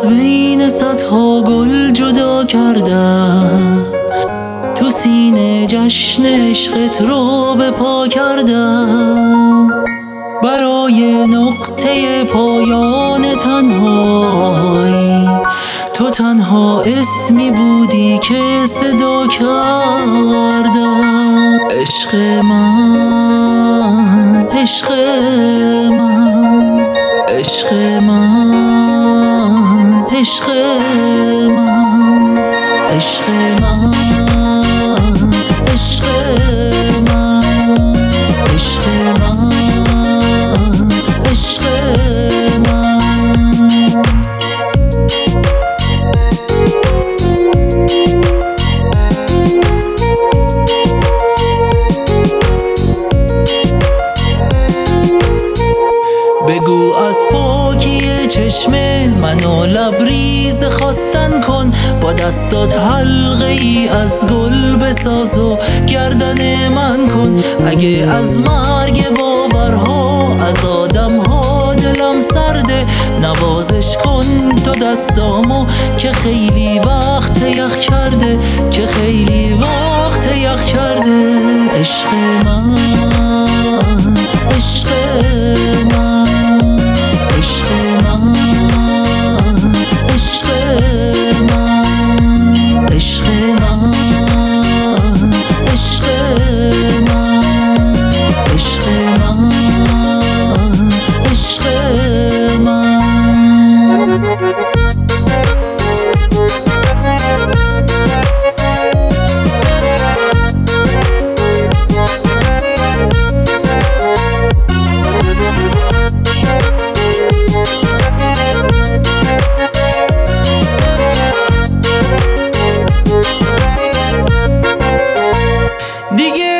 از بین صدها گل جدا کردم، تو سینه جشن عشقت رو به پا کردم. برای نقطه پایان تنهایی تو تنها اسمی بودی که صدا کردم. عشق من، عشق من، عشق من، عشق من، عشق من، عشق من، عشق من، عشق من. بگو از پاکی چشم منو لبریز خواستن کن، با دستات حلقه ای از گل بساز و گردن من کن. اگه از مرگ باورها، از آدمها دلم سرده، نوازش کن تو دستامو که خیلی وقت یخ کرده، که خیلی وقت یخ کرده. عشق من، عشق من، عشق من، عشق من، عشق من، عشق من، عشق من، عشق من. دیگه